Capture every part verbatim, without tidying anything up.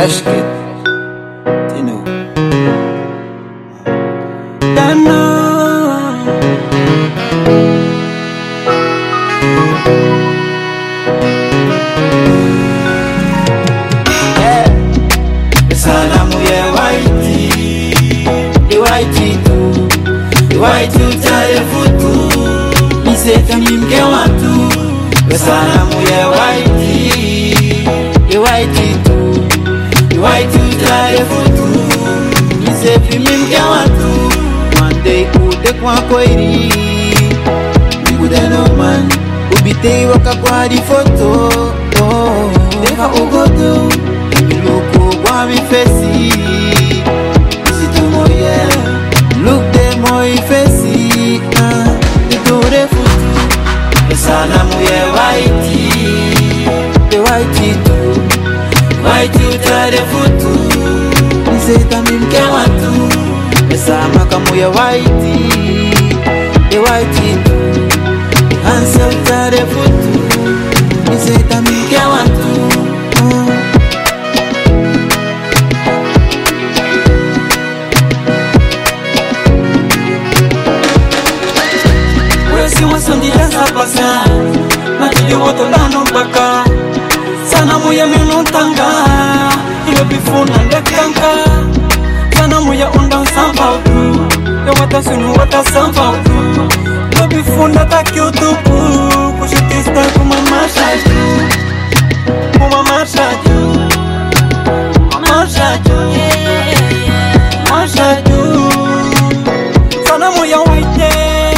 Fresh kid, you know. Dana. Yeah. Salamu ya whitey, the whitey too, the whitey utarefutu, niseta mimke watu. Salamu ya whitey, the whitey too, the whitey utarefutu, niseta mimke watu. One day kude kwa kweli, kude no man, ubite waka kwa di photo. Oh, deka ugodo, miloko kwa mi fesi. Sito moye, look de moi fesi. Ah, ito refutu. Salamu ya whitey, the whitey too, whitey utarefutu, niseta mimke watu. Sama kamu ya whitey, the whitey too, hanse utarefutu, niseta mimke watu. Wesi wasondila sabasa, matili woto lano baka. Sana muya minutanga, iyo bifuna ndekanka. Sana muya undan samba utu, ya wata sunu wata samba utu. Iyo bifuna taki utupu, kushitista kumamasha ju, kumamasha ju, kumamasha ju, kumamasha ju. Sana muya waite.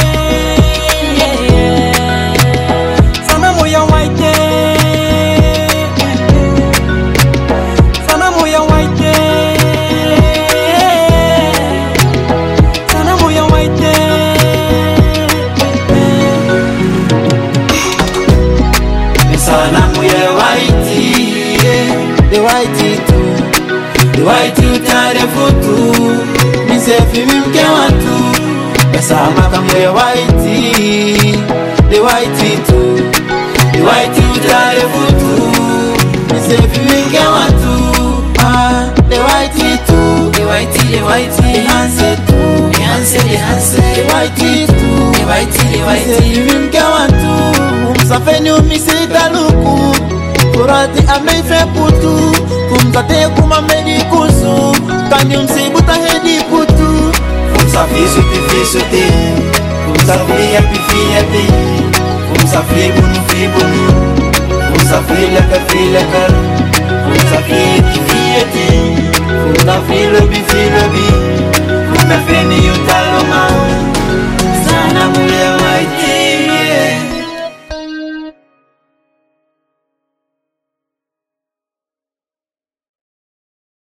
Salamu ya whitey, the whitey too, the whitey utarefutu, nisefi mimke watu. Sama kamu ya whitey, the whitey too, the whitey utarefutu, nisefi mimke watu. Ah, the whitey too, the whitey, the whitey, the hanse too, the hanse, the hanse, the whitey too, the whitey, the whitey, nisefi mimke watu. Umsafeni umisita luku, kurati ameife putu. Kumzate kuma medi kusu, kandi umsibuta hedi putu. Kumsafi suti fi suti, kumsafi yapi fi yapi, kumsafi bunu fi bunu, kumsafi leka fi leka, kumsafi ki fi